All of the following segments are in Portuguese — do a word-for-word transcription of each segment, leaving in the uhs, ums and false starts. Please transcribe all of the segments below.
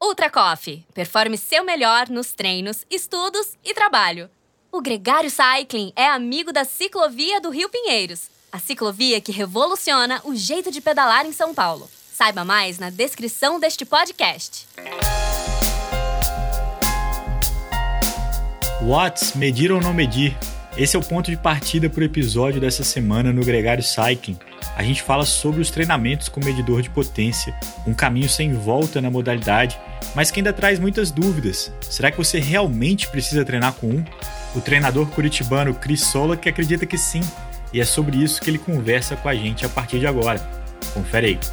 Ultra Coffee. Performe seu melhor nos treinos, estudos e trabalho. O Gregário Cycling é amigo da Ciclovia do Rio Pinheiros. A ciclovia que revoluciona o jeito de pedalar em São Paulo. Saiba mais na descrição deste podcast. Watts, medir ou não medir? Esse é o ponto de partida para o episódio dessa semana no Gregário Cycling. A gente fala sobre os treinamentos com medidor de potência, um caminho sem volta na modalidade, mas que ainda traz muitas dúvidas. Será que você realmente precisa treinar com um? O treinador curitibano Chris Sola que acredita que sim, e é sobre isso que ele conversa com a gente a partir de agora. Confere aí.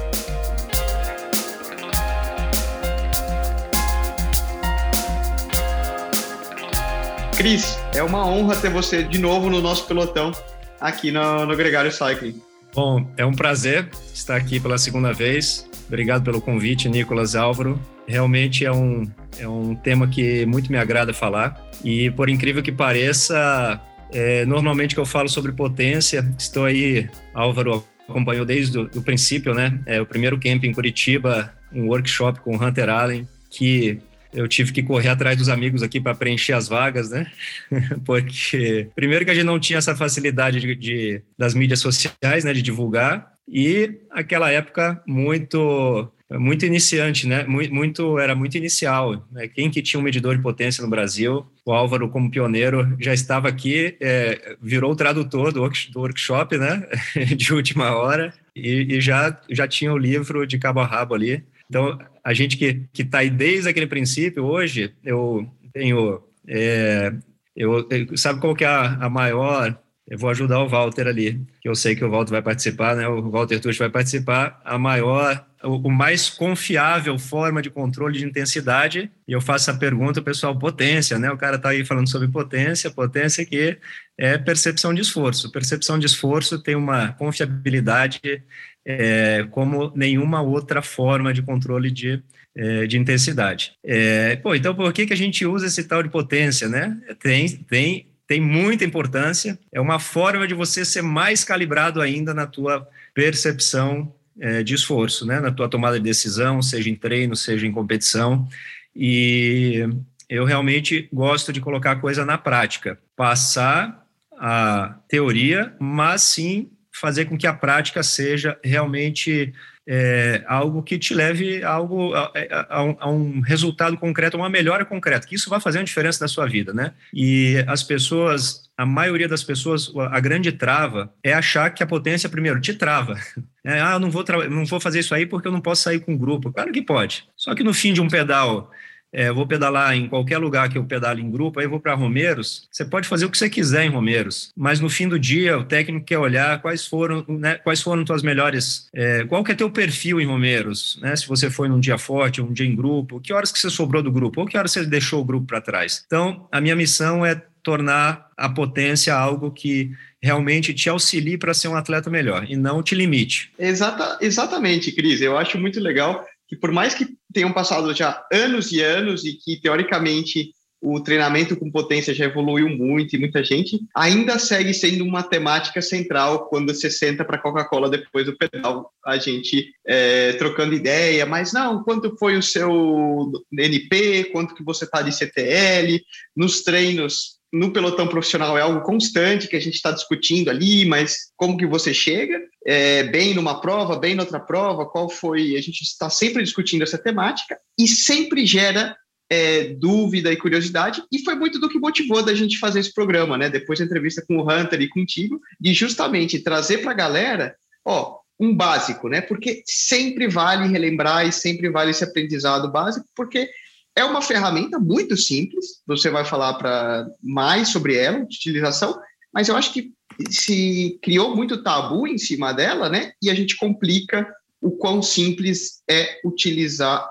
Cris, é uma honra ter você de novo no nosso pelotão aqui no, no Gregário Cycling. Bom, é um prazer estar aqui pela segunda vez. Obrigado pelo convite, Nicolas, Álvaro. Realmente é um, é um tema que muito me agrada falar. E, por incrível que pareça, é, normalmente que eu falo sobre potência, estou aí, Álvaro acompanhou desde o do princípio, né? É o primeiro camp em Curitiba, um workshop com o Hunter Allen, que eu tive que correr atrás dos amigos aqui para preencher as vagas, né? Porque, primeiro que a gente não tinha essa facilidade de, de, das mídias sociais, né? De divulgar. E, aquela época, muito, muito iniciante, né? Muito, muito, era muito inicial, né? Quem que tinha um medidor de potência no Brasil? O Álvaro, como pioneiro, já estava aqui, é, virou o tradutor do, work, do workshop, né? De última hora. E, e já, já tinha o livro de cabo a rabo ali. Então, a gente que está aí desde aquele princípio, hoje, eu tenho... É, eu, eu, sabe qual que é a, a maior... Eu vou ajudar o Walter ali, que eu sei que o Walter vai participar, né? O Walter Tucci vai participar. A maior, o, o mais confiável forma de controle de intensidade, e eu faço a pergunta, o pessoal, potência, né? O cara está aí falando sobre potência, potência que é percepção de esforço. Percepção de esforço tem uma confiabilidade é, como nenhuma outra forma de controle de, é, de intensidade. É, pô, então, por que, que a gente usa esse tal de potência, né? Tem... tem Tem muita importância, é uma forma de você ser mais calibrado ainda na tua percepção é, de esforço, né? Na tua tomada de decisão, seja em treino, seja em competição. E eu realmente gosto de colocar a coisa na prática, passar a teoria, mas sim fazer com que a prática seja realmente é, algo que te leve a, algo, a, a, um, a um resultado concreto, uma melhora concreta, que isso vai fazer uma diferença na sua vida, né? E as pessoas, a maioria das pessoas, a grande trava é achar que a potência, primeiro, te trava. É, ah, eu não vou, tra- não vou fazer isso aí porque eu não posso sair com o grupo. Claro que pode. Só que no fim de um pedal... É, eu vou pedalar em qualquer lugar que eu pedale em grupo, aí eu vou para Romeiros, você pode fazer o que você quiser em Romeiros, mas no fim do dia o técnico quer olhar quais foram, né, quais foram tuas melhores, é, qual que é teu perfil em Romeiros, né, se você foi num dia forte, um dia em grupo, que horas que você sobrou do grupo, ou que horas você deixou o grupo para trás. Então, a minha missão é tornar a potência algo que realmente te auxilie para ser um atleta melhor, e não te limite. Exata, exatamente, Cris, eu acho muito legal que por mais que tenham passado já anos e anos e que, teoricamente, o treinamento com potência já evoluiu muito e muita gente, ainda segue sendo uma temática central quando você senta para a Coca-Cola depois do pedal, a gente é, trocando ideia, mas não, quanto foi o seu N P, quanto que você está de C T L, nos treinos, no pelotão profissional é algo constante que a gente está discutindo ali, mas como que você chega é, bem numa prova, bem noutra prova, qual foi... A gente está sempre discutindo essa temática e sempre gera é, dúvida e curiosidade, e foi muito do que motivou da gente fazer esse programa, né? Depois da entrevista com o Hunter e contigo, de justamente trazer para a galera, ó, um básico, né? Porque sempre vale relembrar e sempre vale esse aprendizado básico, porque é uma ferramenta muito simples, você vai falar para mais sobre ela, de utilização, mas eu acho que se criou muito tabu em cima dela, né? E a gente complica o quão simples é utilizar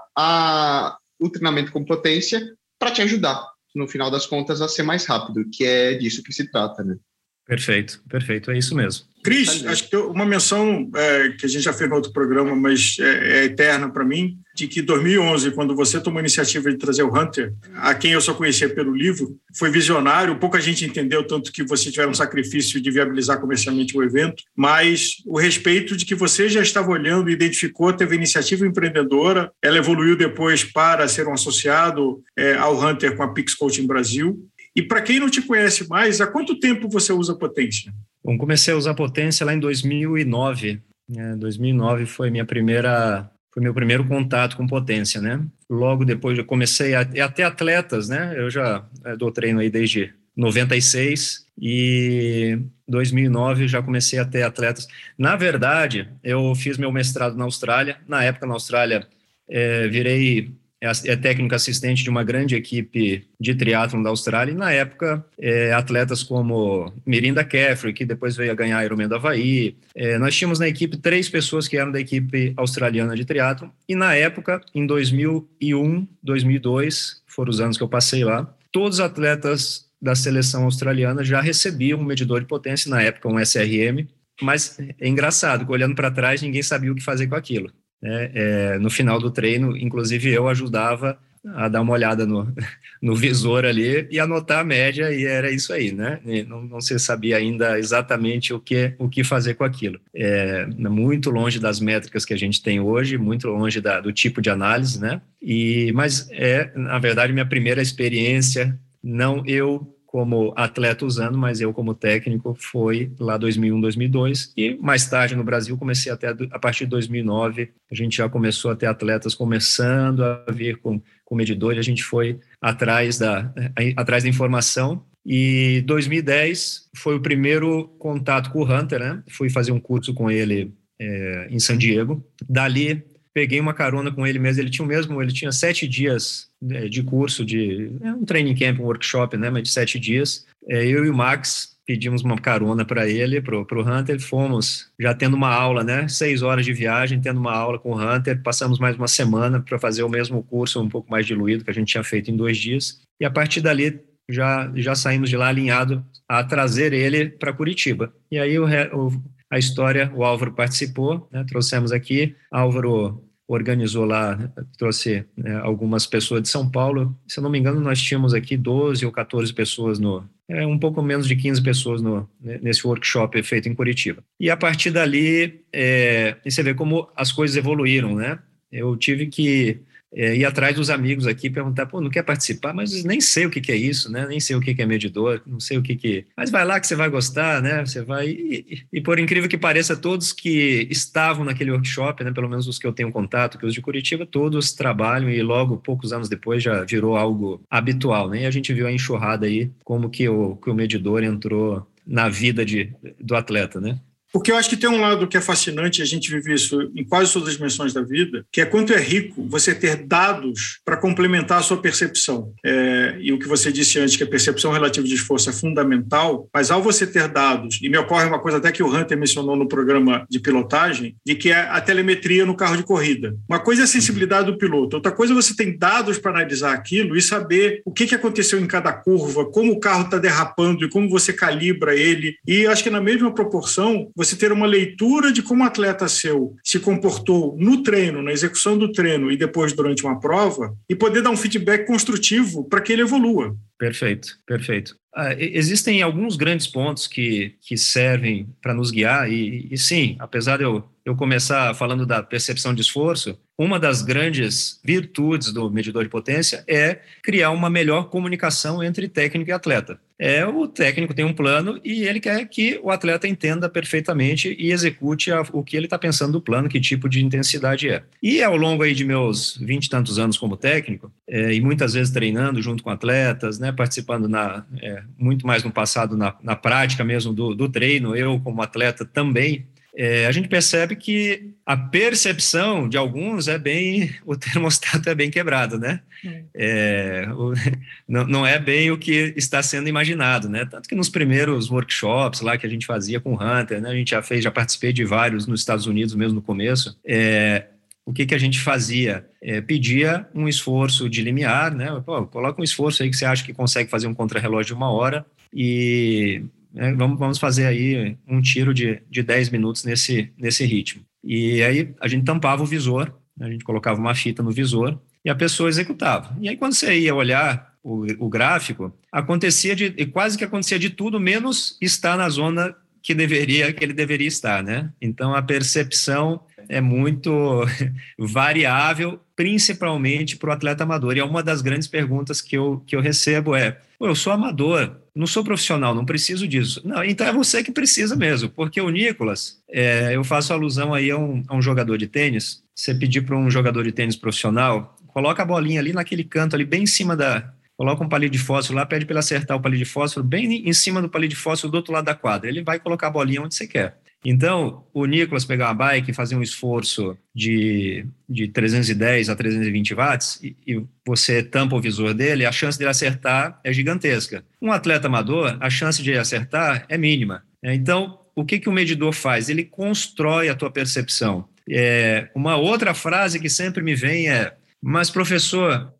a, o treinamento com potência para te ajudar, no final das contas, a ser mais rápido, que é disso que se trata, né? Perfeito, perfeito, é isso mesmo. Cris, acho que uma menção é, que a gente já fez no outro programa, mas é, é eterna para mim, de que em dois mil e onze, quando você tomou a iniciativa de trazer o Hunter, a quem eu só conhecia pelo livro, foi visionário, pouca gente entendeu, tanto que você tiver um sacrifício de viabilizar comercialmente o evento, mas o respeito de que você já estava olhando, identificou, teve iniciativa empreendedora, ela evoluiu depois para ser um associado é, ao Hunter com a Pix Coaching Brasil. E para quem não te conhece mais, há quanto tempo você usa Potência? Bom, comecei a usar Potência lá em dois mil e nove. É, dois mil e nove foi minha primeira, foi meu primeiro contato com Potência, né? Logo depois eu comecei a, a ter atletas, né? Eu já é, dou treino aí desde noventa e seis e dois mil e nove já comecei a ter atletas. Na verdade, eu fiz meu mestrado na Austrália. Na época, na Austrália, é, virei é técnico assistente de uma grande equipe de triatlon da Austrália, e na época, é, atletas como Mirinda Caffrey, que depois veio a ganhar Ironman do Havaí. É, nós tínhamos na equipe três pessoas que eram da equipe australiana de triatlon, e na época, em dois mil e um, dois mil e dois, foram os anos que eu passei lá, todos os atletas da seleção australiana já recebiam um medidor de potência, na época um S R M, mas é engraçado, que olhando para trás, ninguém sabia o que fazer com aquilo. É, é, no final do treino, inclusive eu ajudava a dar uma olhada no, no visor ali e anotar a média, e era isso aí, né? E não, não se sabia ainda exatamente o que, o que fazer com aquilo. É, muito longe das métricas que a gente tem hoje, muito longe da, do tipo de análise, né? E, mas é, na verdade, minha primeira experiência, não eu como atleta usando, mas eu como técnico, foi lá dois mil e um, dois mil e dois, e mais tarde no Brasil comecei até a partir de dois mil e nove, a gente já começou a ter atletas começando a vir com, com medidor, e a gente foi atrás da, atrás da informação, e dois mil e dez foi o primeiro contato com o Hunter, né? Fui fazer um curso com ele é, em San Diego, dali peguei uma carona com ele mesmo, ele tinha o mesmo, ele tinha sete dias de curso, de é um training camp, um workshop, né, mas de sete dias. É, eu e o Max pedimos uma carona para ele, para o Hunter, fomos já tendo uma aula, né, seis horas de viagem, tendo uma aula com o Hunter, passamos mais uma semana para fazer o mesmo curso, um pouco mais diluído, que a gente tinha feito em dois dias, e a partir dali já, já saímos de lá alinhado a trazer ele para Curitiba. E aí o, o, a história, o Álvaro participou, né, trouxemos aqui, Álvaro organizou lá, trouxe né, algumas pessoas de São Paulo. Se eu não me engano, nós tínhamos aqui doze ou quatorze pessoas, no, é, um pouco menos de quinze pessoas no, nesse workshop feito em Curitiba. E a partir dali, é, você vê como as coisas evoluíram, né? Eu tive que é, ir atrás dos amigos aqui, perguntar, pô, não quer participar? Mas nem sei o que, que é isso, né? Nem sei o que, que é medidor, não sei o que que... Mas vai lá que você vai gostar, né? Você vai... E, e, e por incrível que pareça, todos que estavam naquele workshop, né? Pelo menos os que eu tenho contato, que os de Curitiba, todos trabalham e logo, poucos anos depois, já virou algo habitual, né? E a gente viu a enxurrada aí, como que o, que o medidor entrou na vida de, do atleta, né? Porque eu acho que tem um lado que é fascinante, e a gente vive isso em quase todas as dimensões da vida, que é quanto é rico você ter dados para complementar a sua percepção. É, e o que você disse antes, que a percepção relativa de esforço é fundamental, mas ao você ter dados, e me ocorre uma coisa até que o Hunter mencionou no programa de pilotagem, de que é a telemetria no carro de corrida. Uma coisa é a sensibilidade do piloto, outra coisa é você ter dados para analisar aquilo e saber o que, que aconteceu em cada curva, como o carro está derrapando e como você calibra ele. E acho que na mesma proporção, você ter uma leitura de como o atleta seu se comportou no treino, na execução do treino e depois durante uma prova, e poder dar um feedback construtivo para que ele evolua. Perfeito, perfeito. Ah, existem alguns grandes pontos que, que servem para nos guiar e, e sim, apesar de eu, eu começar falando da percepção de esforço, uma das grandes virtudes do medidor de potência é criar uma melhor comunicação entre técnico e atleta. É, o técnico tem um plano e ele quer que o atleta entenda perfeitamente e execute a, o que ele está pensando do plano, que tipo de intensidade é. E ao longo aí de meus vinte e tantos anos como técnico, é, e muitas vezes treinando junto com atletas, né, participando na, é, muito mais no passado na, na prática mesmo do, do treino, eu como atleta também, É, a gente percebe que a percepção de alguns é bem, o termostato é bem quebrado, né? É, o, não, não é bem o que está sendo imaginado, né? Tanto que nos primeiros workshops lá que a gente fazia com o Hunter, né? A gente já fez, já participei de vários nos Estados Unidos mesmo no começo, é, o que, que a gente fazia? É, pedia um esforço de limiar, né? Pô, coloca um esforço aí que você acha que consegue fazer um contrarrelógio de uma hora e né? Vamos, vamos fazer aí um tiro de, de dez minutos nesse, nesse ritmo. E aí a gente tampava o visor, a gente colocava uma fita no visor e a pessoa executava. E aí quando você ia olhar o, o gráfico, acontecia de, quase que acontecia de tudo, menos estar na zona que, deveria, que ele deveria estar, né? Então a percepção é muito variável, principalmente para o atleta amador. E é uma das grandes perguntas que eu, que eu recebo é, eu sou amador, não sou profissional, não preciso disso. Não, então é você que precisa mesmo, porque o Nicolas, é, eu faço alusão aí a um, a um jogador de tênis, você pedir para um jogador de tênis profissional, coloca a bolinha ali naquele canto, ali bem em cima da... Coloca um palito de fósforo lá, pede para ele acertar o palito de fósforo bem em cima do palito de fósforo do outro lado da quadra. Ele vai colocar a bolinha onde você quer. Então, o Nicolas pegar uma bike e fazer um esforço de, de trezentos e dez a trezentos e vinte watts e, e você tampa o visor dele, a chance dele acertar é gigantesca. Um atleta amador, a chance de ele acertar é mínima. Então, o que, que o medidor faz? Ele constrói a tua percepção. É, uma outra frase que sempre me vem é, mas professor,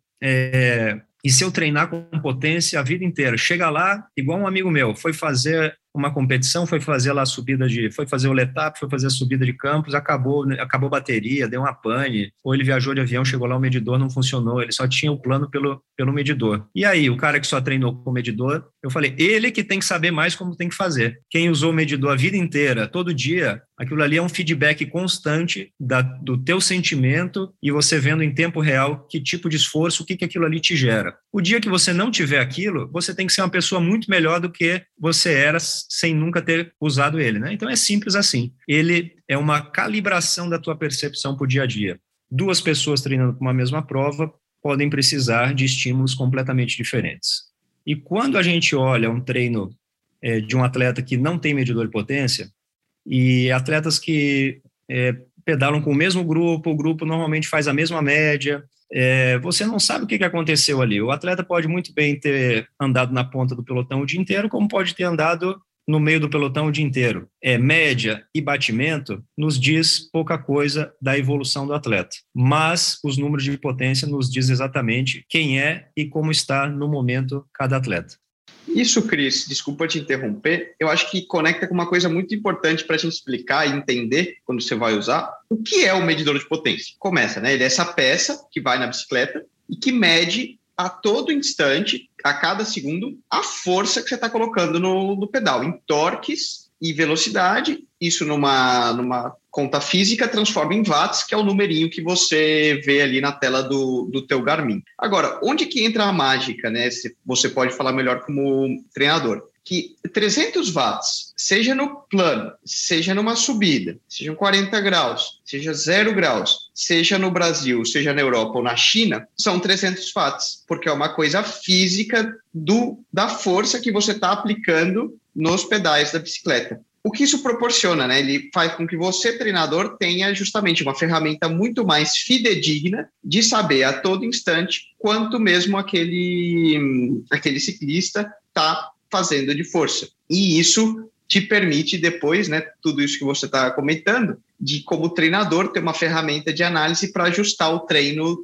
é, e se eu treinar com potência a vida inteira? Chega lá, igual um amigo meu, foi fazer uma competição, foi fazer lá a subida de, foi fazer o letap, foi fazer a subida de campos, acabou, acabou a bateria, deu uma pane, ou ele viajou de avião, chegou lá, o medidor não funcionou, ele só tinha o plano pelo, pelo medidor. E aí, o cara que só treinou com o medidor, eu falei, ele que tem que saber mais como tem que fazer. Quem usou o medidor a vida inteira, todo dia, aquilo ali é um feedback constante da, do teu sentimento e você vendo em tempo real que tipo de esforço, o que, que aquilo ali te gera. O dia que você não tiver aquilo, você tem que ser uma pessoa muito melhor do que você era sem nunca ter usado ele, né? Então é simples assim. Ele é uma calibração da tua percepção para o dia a dia. Duas pessoas treinando para uma mesma prova podem precisar de estímulos completamente diferentes. E quando a gente olha um treino é, de um atleta que não tem medidor de potência e atletas que é, pedalam com o mesmo grupo, o grupo normalmente faz a mesma média, é, você não sabe o que aconteceu ali. O atleta pode muito bem ter andado na ponta do pelotão o dia inteiro, como pode ter andado no meio do pelotão o dia inteiro. É, média e batimento nos diz pouca coisa da evolução do atleta, mas os números de potência nos diz exatamente quem é e como está no momento cada atleta. Isso, Cris, desculpa te interromper, eu acho que conecta com uma coisa muito importante para a gente explicar e entender quando você vai usar o que é o medidor de potência. Começa, né? Ele é essa peça que vai na bicicleta e que mede a todo instante, a cada segundo, a força que você está colocando no, no pedal, em torques e velocidade. Isso numa, numa conta física transforma em watts, que é o numerinho que você vê ali na tela do, do teu Garmin. Agora, onde que entra a mágica, né? Você pode falar melhor como treinador. Que trezentos watts, seja no plano, seja numa subida, sejam quarenta graus, seja zero graus, seja no Brasil, seja na Europa ou na China, são trezentos watts, porque é uma coisa física do, da força que você está aplicando nos pedais da bicicleta. O que isso proporciona, né? Ele faz com que você, treinador, tenha justamente uma ferramenta muito mais fidedigna de saber a todo instante quanto mesmo aquele, aquele ciclista está fazendo de força. E isso te permite depois, né, tudo isso que você está comentando, de como treinador ter uma ferramenta de análise para ajustar o treino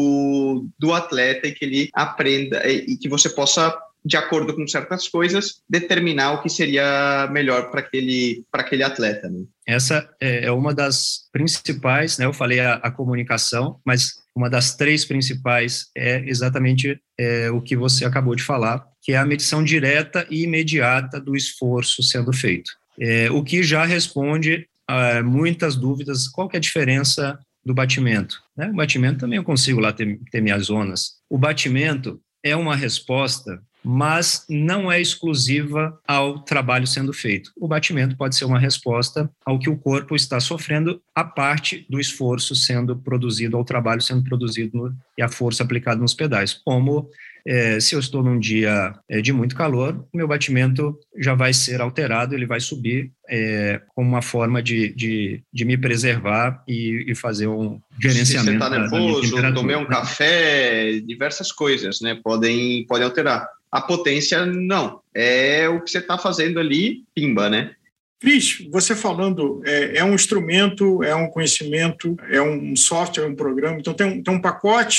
do, do atleta e que ele aprenda e que você possa, de acordo com certas coisas, determinar o que seria melhor para aquele, para aquele atleta, né? Essa é uma das principais, né? Eu falei a, a comunicação, mas uma das três principais é exatamente é, o que você acabou de falar, que é a medição direta e imediata do esforço sendo feito. É, o que já responde a muitas dúvidas, qual que é a diferença do batimento, né? O batimento também eu consigo lá ter, ter minhas zonas. O batimento é uma resposta, mas não é exclusiva ao trabalho sendo feito. O batimento pode ser uma resposta ao que o corpo está sofrendo, a parte do esforço sendo produzido, ao trabalho sendo produzido no, e a força aplicada nos pedais. Como é, se eu estou num dia é, de muito calor, o meu batimento já vai ser alterado, ele vai subir é, como uma forma de, de, de me preservar e, e fazer um gerenciamento. Se você está nervoso, tomei um café, diversas coisas, né, podem, podem alterar. A potência, não. É o que você está fazendo ali, pimba, né? Cris, você falando, é, é um instrumento, é um conhecimento, é um software, é um programa, então tem um, tem um pacote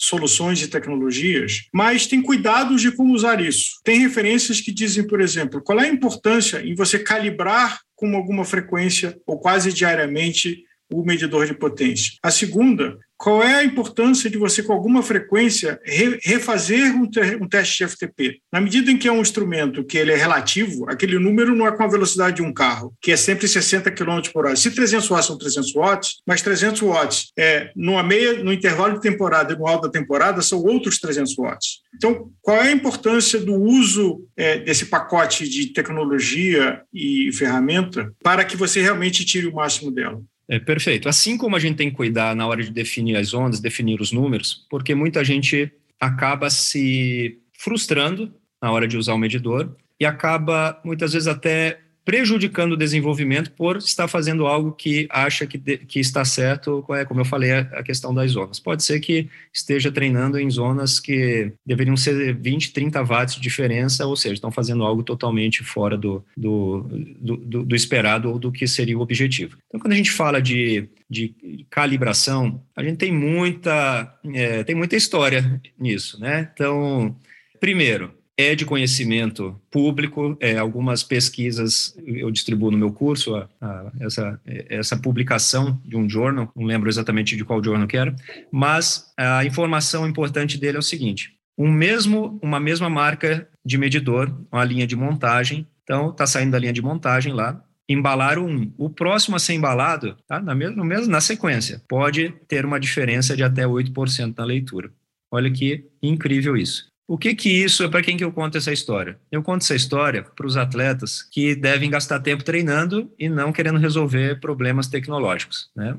soluções e tecnologias, mas tem cuidados de como usar isso. Tem referências que dizem, por exemplo, qual é a importância em você calibrar com alguma frequência ou quase diariamente o medidor de potência. A segunda, qual é a importância de você, com alguma frequência, re- refazer um, te- um teste de F T P? Na medida em que é um instrumento que ele é relativo, aquele número não é com a velocidade de um carro, que é sempre sessenta quilômetros por hora. Se trezentos watts são trezentos watts, mas trezentos watts é, numa meia, no intervalo de temporada e no alto da temporada são outros trezentos watts. Então, qual é a importância do uso é, desse pacote de tecnologia e ferramenta para que você realmente tire o máximo dela? É, perfeito. Assim como a gente tem que cuidar na hora de definir as ondas, definir os números, porque muita gente acaba se frustrando na hora de usar o medidor e acaba, muitas vezes, até prejudicando o desenvolvimento por estar fazendo algo que acha que, de, que está certo, como eu falei, a questão das zonas. Pode ser que esteja treinando em zonas que deveriam ser vinte, trinta watts de diferença, ou seja, estão fazendo algo totalmente fora do, do, do, do, do esperado ou do que seria o objetivo. Então, quando a gente fala de, de calibração, a gente tem muita, é, tem muita história nisso, né? Então, primeiro, é de conhecimento público, é, algumas pesquisas eu distribuo no meu curso, a, a, essa, essa publicação de um journal, não lembro exatamente de qual journal que era, mas a informação importante dele é o seguinte, um mesmo, uma mesma marca de medidor, uma linha de montagem, então está saindo da linha de montagem lá, embalaram um, o próximo a ser embalado, tá, na, mesma, na sequência, pode ter uma diferença de até oito por cento na leitura. Olha que incrível isso. O que que isso é para quem que eu conto essa história? Eu conto essa história para os atletas que devem gastar tempo treinando e não querendo resolver problemas tecnológicos, né?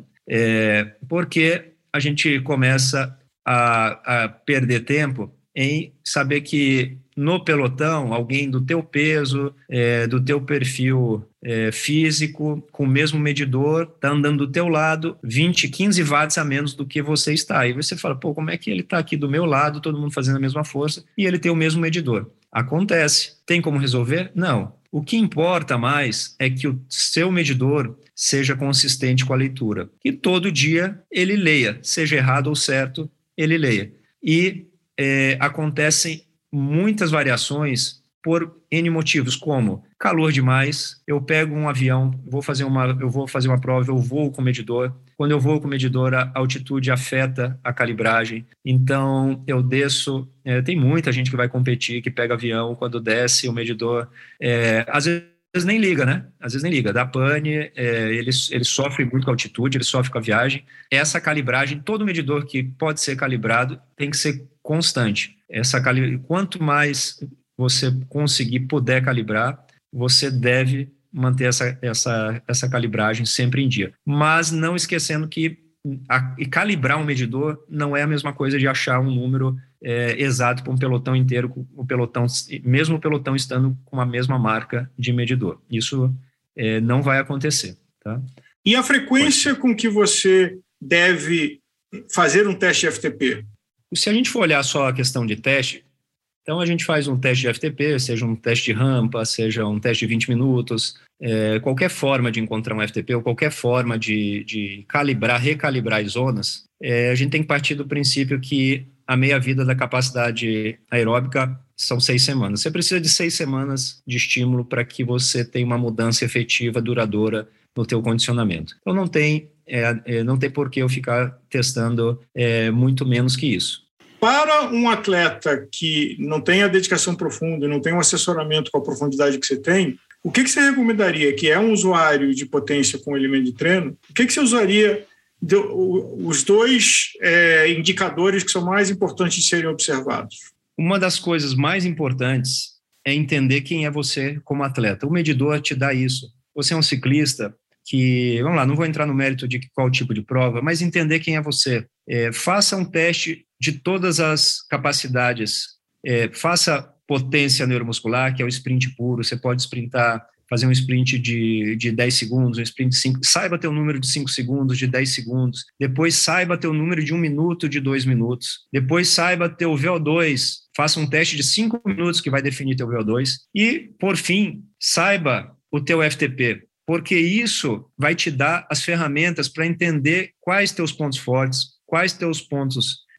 É, porque a gente começa a, a perder tempo em saber que no pelotão, alguém do teu peso, é, do teu perfil é, físico, com o mesmo medidor, está andando do teu lado, vinte, quinze watts a menos do que você está. Aí você fala, pô, como é que ele está aqui do meu lado, todo mundo fazendo a mesma força, e ele tem o mesmo medidor? Acontece. Tem como resolver? Não. O que importa mais é que o seu medidor seja consistente com a leitura. E todo dia ele leia, seja errado ou certo, ele leia. E é, acontecem muitas variações por N motivos, como calor demais, eu pego um avião, vou fazer uma, eu vou fazer uma prova, eu voo com medidor. Quando eu vou com medidor, a altitude afeta a calibragem. Então, eu desço, é, tem muita gente que vai competir, que pega avião, quando desce o medidor, é, às vezes nem liga, né? Às vezes nem liga, dá pane, é, ele, ele sofre muito com a altitude, ele sofre com a viagem. Essa calibragem, todo medidor que pode ser calibrado tem que ser constante. Essa cali... Quanto mais você conseguir, puder calibrar, você deve manter essa, essa, essa calibragem sempre em dia. Mas não esquecendo que a, e calibrar um medidor não é a mesma coisa de achar um número é, exato para um pelotão inteiro, o pelotão, mesmo o pelotão estando com a mesma marca de medidor. Isso é, não vai acontecer. Tá? E a frequência com que você deve fazer um teste de F T P? Se a gente for olhar só a questão de teste, então a gente faz um teste de F T P, seja um teste de rampa, seja um teste de vinte minutos, é, qualquer forma de encontrar um F T P ou qualquer forma de, de calibrar, recalibrar as zonas, é, a gente tem que partir do princípio que a meia-vida da capacidade aeróbica são seis semanas. Você precisa de seis semanas de estímulo para que você tenha uma mudança efetiva, duradoura no teu condicionamento. Então não tem, é, é, não tem por que eu ficar testando é, muito menos que isso. Para um atleta que não tem a dedicação profunda, não tem um assessoramento com a profundidade que você tem, o que, que você recomendaria? Que é um usuário de potência com elemento de treino, o que, que você usaria de, os dois é, indicadores que são mais importantes de serem observados? Uma das coisas mais importantes é entender quem é você como atleta. O medidor te dá isso. Você é um ciclista que, vamos lá, não vou entrar no mérito de qual tipo de prova, mas entender quem é você. É, faça um teste de todas as capacidades. É, faça potência neuromuscular, que é o sprint puro. Você pode sprintar, fazer um sprint de, de dez segundos, um sprint de cinco. Saiba teu número de cinco segundos, de dez segundos. Depois saiba teu número de um minuto, de dois minutos. Depois saiba teu V O dois. Faça um teste de cinco minutos que vai definir teu V O dois. E, por fim, saiba o teu F T P. Porque isso vai te dar as ferramentas para entender quais teus pontos fortes, quais teus pontos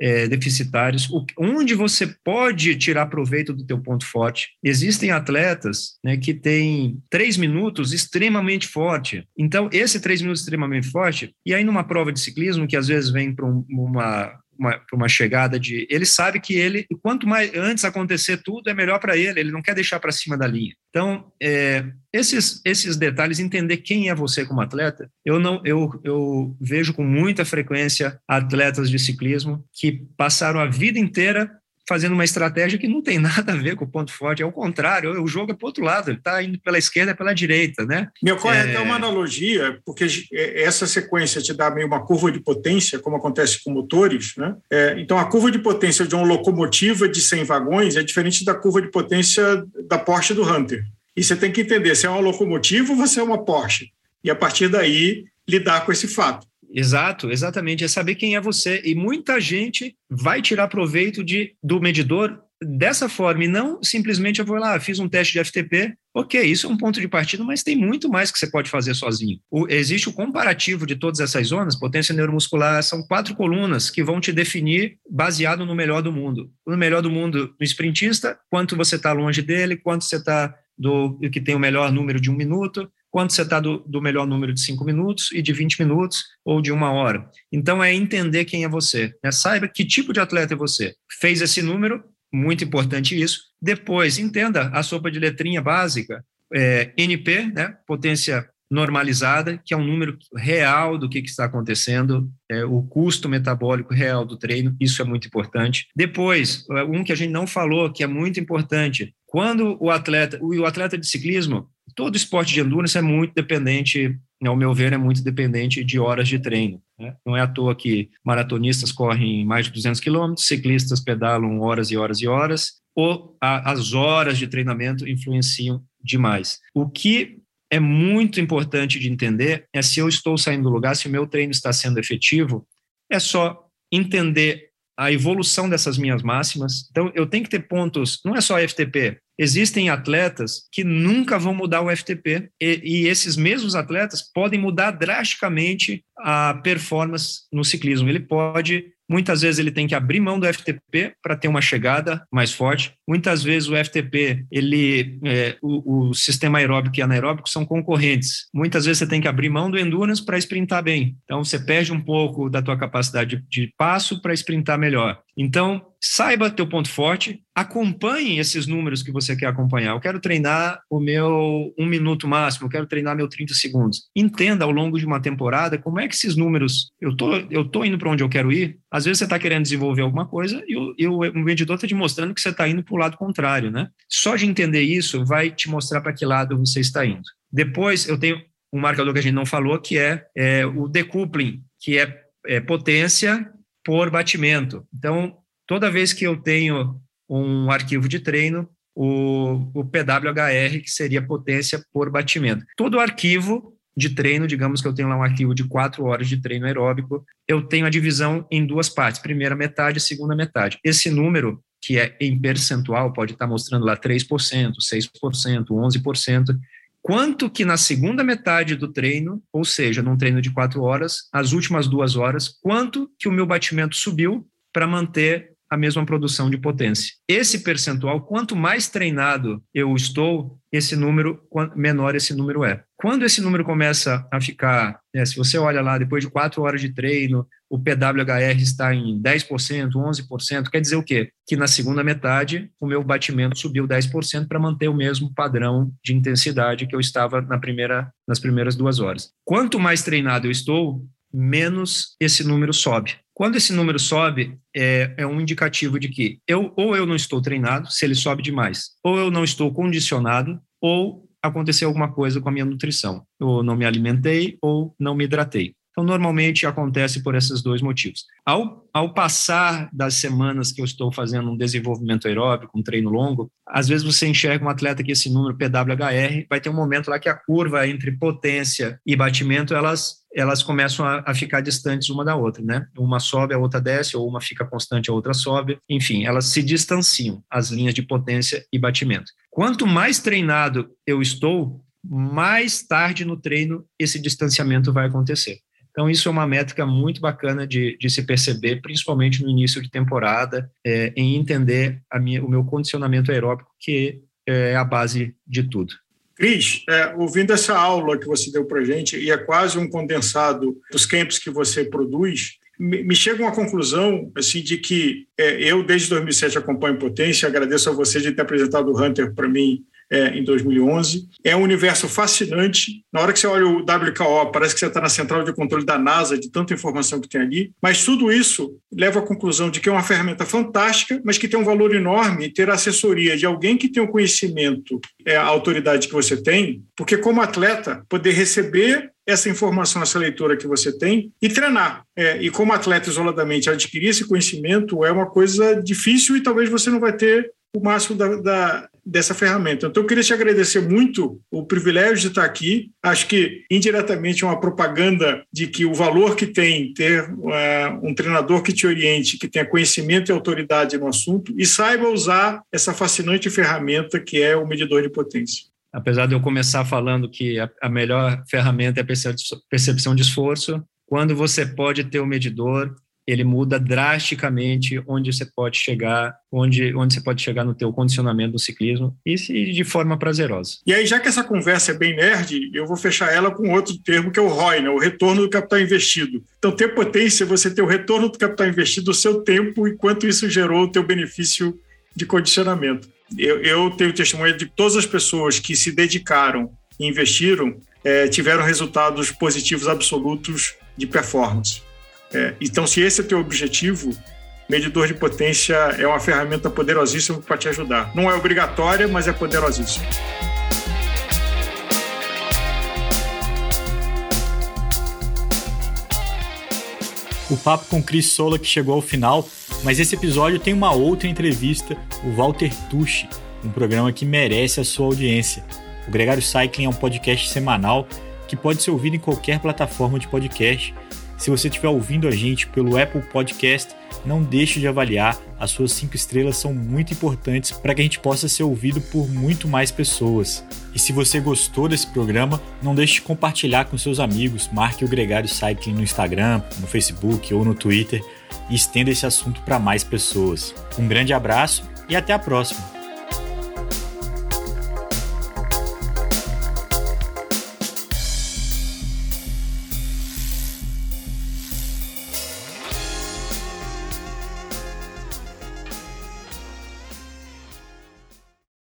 é, deficitários, o, onde você pode tirar proveito do teu ponto forte. Existem atletas, né, que têm três minutos extremamente forte. Então, esse três minutos extremamente forte, e aí numa prova de ciclismo, que às vezes vem para um, uma... Uma, uma chegada de... Ele sabe que ele, quanto mais antes acontecer tudo, é melhor para ele, ele não quer deixar para cima da linha. Então, é, esses, esses detalhes, entender quem é você como atleta, eu, não, eu, eu vejo com muita frequência atletas de ciclismo que passaram a vida inteira fazendo uma estratégia que não tem nada a ver com o ponto forte, é o contrário, o jogo é para o outro lado, ele está indo pela esquerda e pela direita, né? Me ocorre é... até uma analogia, porque essa sequência te dá meio uma curva de potência, como acontece com motores, né? É, então, a curva de potência de uma locomotiva de cem vagões é diferente da curva de potência da Porsche do Hunter. E você tem que entender se é uma locomotiva ou se é uma Porsche. E, a partir daí, lidar com esse fato. Exato, exatamente, é saber quem é você. E muita gente vai tirar proveito de, do medidor dessa forma, e não simplesmente eu vou lá, fiz um teste de F T P, ok, isso é um ponto de partida, mas tem muito mais que você pode fazer sozinho. O, existe o comparativo de todas essas zonas, potência neuromuscular, são quatro colunas que vão te definir baseado no melhor do mundo. No melhor do mundo do sprintista, quanto você está longe dele, quanto você está do que tem o melhor número de um minuto, quanto você está do, do melhor número de cinco minutos e de vinte minutos ou de uma hora. Então, é entender quem é você, né? Saiba que tipo de atleta é você. Fez esse número, muito importante isso. Depois, entenda a sopa de letrinha básica, é, N P, né? Potência normalizada, que é um número real do que, que está acontecendo, é, o custo metabólico real do treino, isso é muito importante. Depois, um que a gente não falou, que é muito importante, quando o atleta, o atleta de ciclismo, todo esporte de endurance é muito dependente, ao meu ver, é muito dependente de horas de treino, né? Não é à toa que maratonistas correm mais de duzentos quilômetros, ciclistas pedalam horas e horas e horas, ou a, as horas de treinamento influenciam demais. O que é muito importante de entender é se eu estou saindo do lugar, se o meu treino está sendo efetivo, é só entender a evolução dessas minhas máximas. Então, eu tenho que ter pontos, não é só F T P, existem atletas que nunca vão mudar o F T P e, e esses mesmos atletas podem mudar drasticamente a performance no ciclismo. Ele pode, muitas vezes ele tem que abrir mão do F T P para ter uma chegada mais forte. Muitas vezes o F T P, ele, é, o, o sistema aeróbico e anaeróbico são concorrentes. Muitas vezes você tem que abrir mão do endurance para sprintar bem. Então você perde um pouco da tua capacidade de, de passo para sprintar melhor. Então, saiba teu ponto forte, acompanhe esses números que você quer acompanhar. Eu quero treinar o meu um minuto máximo, eu quero treinar meu trinta segundos. Entenda ao longo de uma temporada como é que esses números, eu tô, eu tô indo para onde eu quero ir. Às vezes você está querendo desenvolver alguma coisa e o, e o medidor está te mostrando que você está indo para o lado contrário, né? Só de entender isso vai te mostrar para que lado você está indo. Depois eu tenho um marcador que a gente não falou, que é, é o decoupling, que é, é potência por batimento. Então, toda vez que eu tenho um arquivo de treino, o, o P W H R, que seria potência por batimento. Todo arquivo de treino, digamos que eu tenho lá um arquivo de quatro horas de treino aeróbico, eu tenho a divisão em duas partes, primeira metade e segunda metade. Esse número, que é em percentual, pode estar mostrando lá três por cento, seis por cento, onze por cento, quanto que na segunda metade do treino, ou seja, num treino de quatro horas, as últimas duas horas, quanto que o meu batimento subiu para manter a mesma produção de potência. Esse percentual, quanto mais treinado eu estou, esse número, menor esse número é. Quando esse número começa a ficar, né, se você olha lá, depois de quatro horas de treino, o P W H R está em dez por cento, onze por cento, quer dizer o quê? Que na segunda metade, o meu batimento subiu dez por cento para manter o mesmo padrão de intensidade que eu estava na primeira, nas primeiras duas horas. Quanto mais treinado eu estou, menos esse número sobe. Quando esse número sobe, é, é um indicativo de que eu, ou eu não estou treinado, se ele sobe demais, ou eu não estou condicionado, ou aconteceu alguma coisa com a minha nutrição. Eu não me alimentei ou não me hidratei. Então, normalmente acontece por esses dois motivos. Ao, ao passar das semanas que eu estou fazendo um desenvolvimento aeróbico, um treino longo, às vezes você enxerga um atleta que esse número P W H R, vai ter um momento lá que a curva entre potência e batimento, elas, elas começam a, a ficar distantes uma da outra, né? Uma sobe, a outra desce, ou uma fica constante, a outra sobe. Enfim, elas se distanciam, as linhas de potência e batimento. Quanto mais treinado eu estou, mais tarde no treino esse distanciamento vai acontecer. Então, isso é uma métrica muito bacana de, de se perceber, principalmente no início de temporada, é, em entender a minha, o meu condicionamento aeróbico, que é a base de tudo. Cris, é, ouvindo essa aula que você deu para a gente, e é quase um condensado dos camps que você produz, me, me chega uma conclusão assim, de que é, eu, desde dois mil e sete, acompanho Potência, agradeço a você de ter apresentado o Hunter para mim é, em dois mil e onze. É um universo fascinante. Na hora que você olha o W K O, parece que você está na central de controle da NASA, de tanta informação que tem ali, mas tudo isso leva à conclusão de que é uma ferramenta fantástica, mas que tem um valor enorme ter a assessoria de alguém que tem o conhecimento, é, a autoridade que você tem, porque como atleta, poder receber essa informação, essa leitura que você tem e treinar. É, e como atleta isoladamente adquirir esse conhecimento é uma coisa difícil e talvez você não vai ter o máximo da, da, dessa ferramenta. Então, eu queria te agradecer muito o privilégio de estar aqui. Acho que, indiretamente, é uma propaganda de que o valor que tem ter uh, um treinador que te oriente, que tenha conhecimento e autoridade no assunto e saiba usar essa fascinante ferramenta que é o medidor de potência. Apesar de eu começar falando que a, a melhor ferramenta é a percepção de esforço, quando você pode ter o medidor, ele muda drasticamente onde você pode chegar, onde, onde você pode chegar no teu condicionamento do ciclismo e de forma prazerosa. E aí, já que essa conversa é bem nerd, eu vou fechar ela com outro termo que é o R O I, né? O retorno do capital investido. Então, ter potência, você ter o retorno do capital investido, o seu tempo e quanto isso gerou o teu benefício de condicionamento. Eu, eu tenho testemunho de que todas as pessoas que se dedicaram e investiram é, tiveram resultados positivos absolutos de performance. É, então, se esse é o teu objetivo, medidor de potência é uma ferramenta poderosíssima para te ajudar. Não é obrigatória, mas é poderosíssima. O papo com Cris Sola que chegou ao final, mas esse episódio tem uma outra entrevista, o Walter Tucci, um programa que merece a sua audiência. O Gregário Cycling é um podcast semanal que pode ser ouvido em qualquer plataforma de podcast. Se você estiver ouvindo a gente pelo Apple Podcast, não deixe de avaliar. As suas cinco estrelas são muito importantes para que a gente possa ser ouvido por muito mais pessoas. E se você gostou desse programa, não deixe de compartilhar com seus amigos. Marque o Gregário Cycling no Instagram, no Facebook ou no Twitter e estenda esse assunto para mais pessoas. Um grande abraço e até a próxima!